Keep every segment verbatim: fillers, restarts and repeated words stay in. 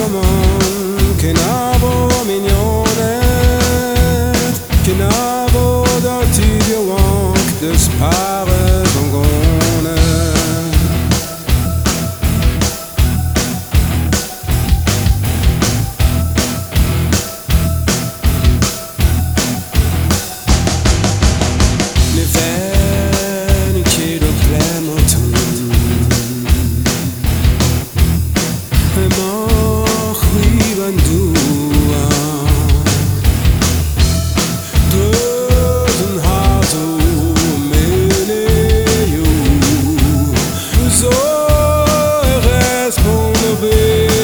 Salomon, che navo mignonet, che navo da tibio wank, des pares ongone. Ne veni chiedo Clementon, e moch wieben du Döden haso mene you so responde be.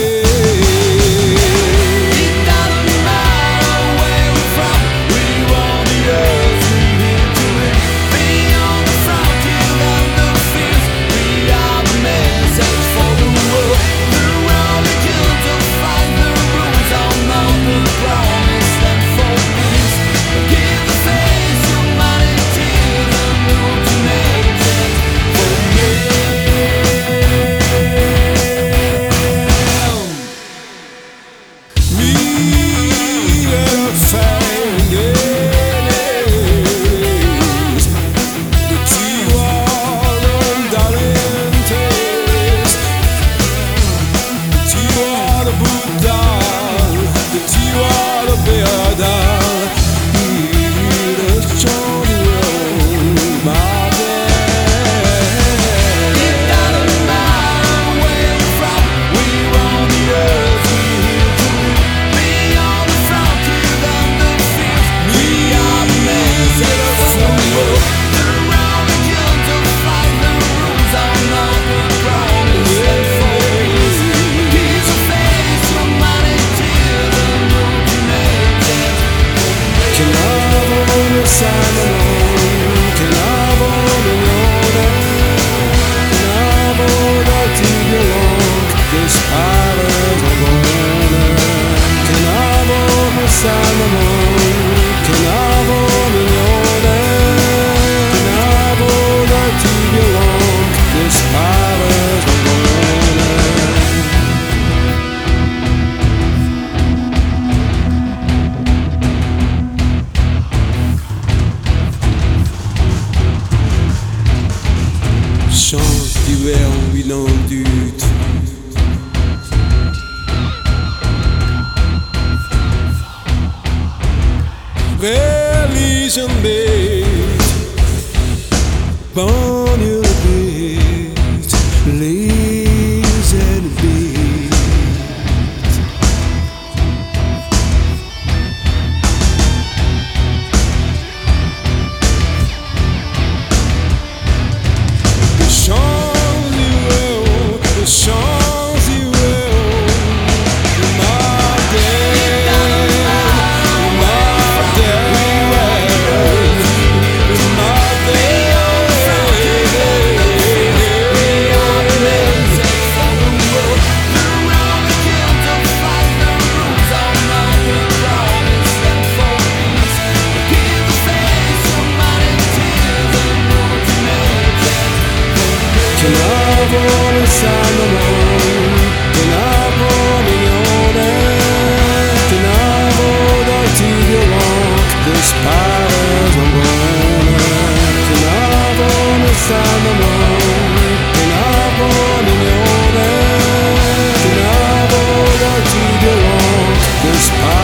Chante d'hiver en huilant du religion bait, banlieue bait, les ennemis. The Champs-Élysées, the Champs-Élysées, Salomon, che navo mignone, che navo da tibio wank, des pares ongone. Che navo nel Salomon, che navo mignone, che navo da tibio wank, des pares